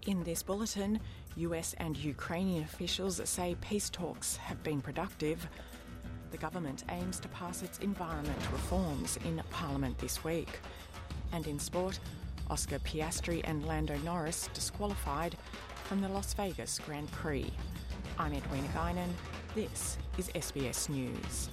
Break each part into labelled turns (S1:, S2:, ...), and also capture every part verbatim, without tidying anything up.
S1: In this bulletin, U S and Ukrainian officials say peace talks have been productive. The government aims to pass its environment reforms in Parliament this week. And in sport, Oscar Piastri and Lando Norris disqualified from the Las Vegas Grand Prix. I'm Edwina Guinan. This is S B S News.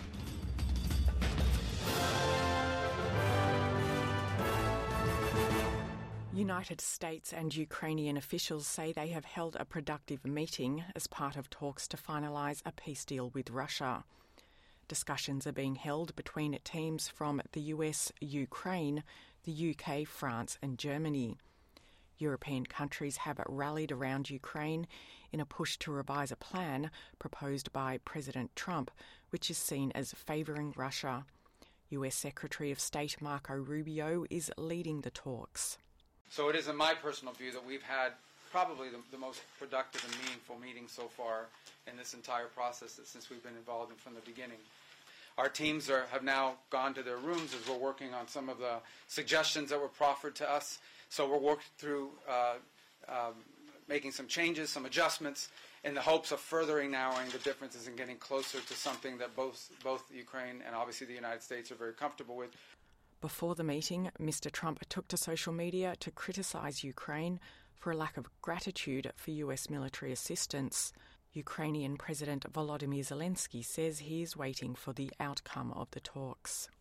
S1: United States and Ukrainian officials say they have held a productive meeting as part of talks to finalise a peace deal with Russia. Discussions are being held between teams from the U S, Ukraine, the U K, France and Germany. European countries have rallied around Ukraine in a push to revise a plan proposed by President Trump, which is seen as favouring Russia. U S Secretary of State Marco Rubio is leading the talks.
S2: So it is in my personal view that we've had probably the, the most productive and meaningful meeting so far in this entire process since we've been involved in from the beginning. Our teams are, have now gone to their rooms as we're working on some of the suggestions that were proffered to us. So we're working through uh, um, making some changes, some adjustments, in the hopes of furthering narrowing the differences and getting closer to something that both both Ukraine and obviously the United States are very comfortable with.
S1: Before the meeting, Mister Trump took to social media to criticise Ukraine for a lack of gratitude for U S military assistance. Ukrainian President Volodymyr Zelensky says he is waiting for the outcome of the talks.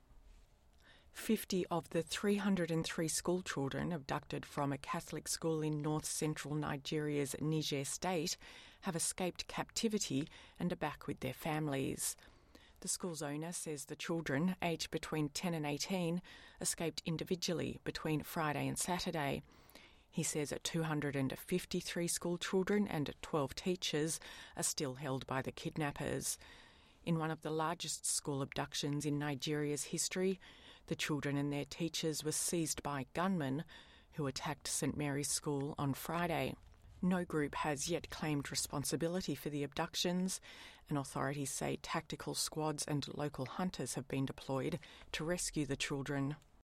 S1: Fifty of the three hundred three school children abducted from a Catholic school in north-central Nigeria's Niger state have escaped captivity and are back with their families. The school's owner says the children, aged between ten and eighteen, escaped individually between Friday and Saturday. He says two hundred fifty-three school children and twelve teachers are still held by the kidnappers. In one of the largest school abductions in Nigeria's history, the children and their teachers were seized by gunmen who attacked Saint Mary's School on Friday. No group has yet claimed responsibility for the abductions, and authorities say tactical squads and local hunters have been deployed to rescue the children.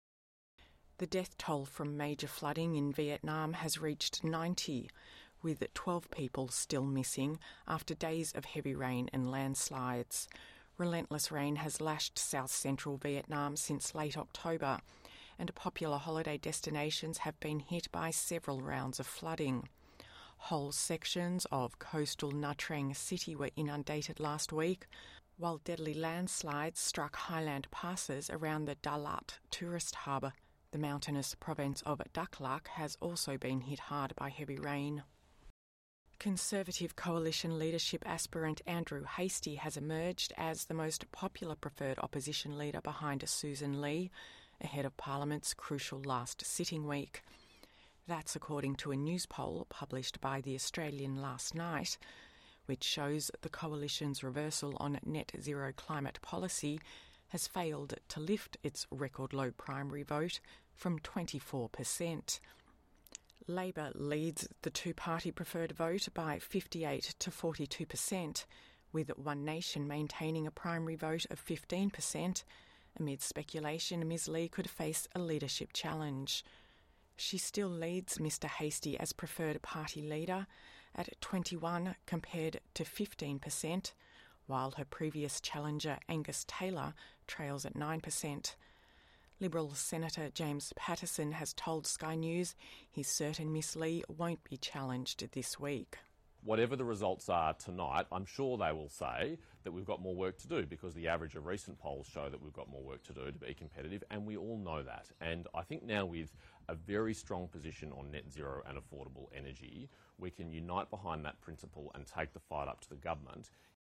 S1: The death toll from major flooding in Vietnam has reached ninety, with twelve people still missing after days of heavy rain and landslides. Relentless rain has lashed south-central Vietnam since late October, and popular holiday destinations have been hit by several rounds of flooding. Whole sections of coastal Nha Trang City were inundated last week, while deadly landslides struck highland passes around the Dalat tourist hub. The mountainous province of Dak Lak has also been hit hard by heavy rain. Conservative coalition leadership aspirant Andrew Hastie has emerged as the most popular preferred opposition leader behind Susan Lee, ahead of Parliament's crucial last sitting week. That's according to a news poll published by The Australian last night, which shows the coalition's reversal on net zero climate policy has failed to lift its record low primary vote from twenty-four percent. Labor leads the two-party preferred vote by fifty-eight to forty-two percent, with One Nation maintaining a primary vote of fifteen percent. Amid speculation, Ms Lee could face a leadership challenge. She still leads Mister Hastie as preferred party leader at twenty-one compared to fifteen percent, while her previous challenger Angus Taylor trails at nine percent. Liberal Senator James Paterson has told Sky News he's certain Miss Lee won't be challenged this week.
S3: Whatever the results are tonight, I'm sure they will say that we've got more work to do, because the average of recent polls show that we've got more work to do to be competitive, and we all know that. And I think now, with a very strong position on net zero and affordable energy, we can unite behind that principle and take the fight up to the government.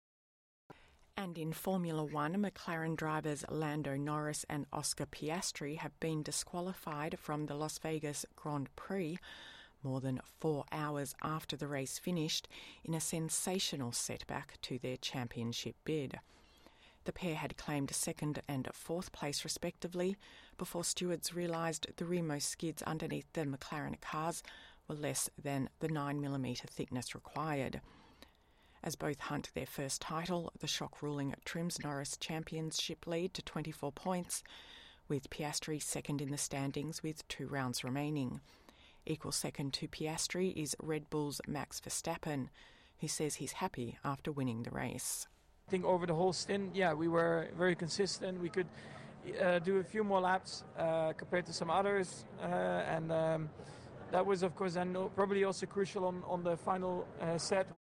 S1: And in Formula One, McLaren drivers Lando Norris and Oscar Piastri have been disqualified from the Las Vegas Grand Prix more than four hours after the race finished in a sensational setback to their championship bid. The pair had claimed second and fourth place respectively before stewards realised the rearmost skids underneath the McLaren cars were less than the nine millimetre thickness required. As both hunt their first title, the shock ruling trims Norris' championship lead to twenty-four points, with Piastri second in the standings with two rounds remaining. Equal second to Piastri is Red Bull's Max Verstappen, who says he's happy after winning the race.
S4: I think over the whole stint, yeah, we were very consistent. We could uh, do a few more laps uh, compared to some others, uh, and um, that was, of course, then probably also crucial on, on the final uh, set.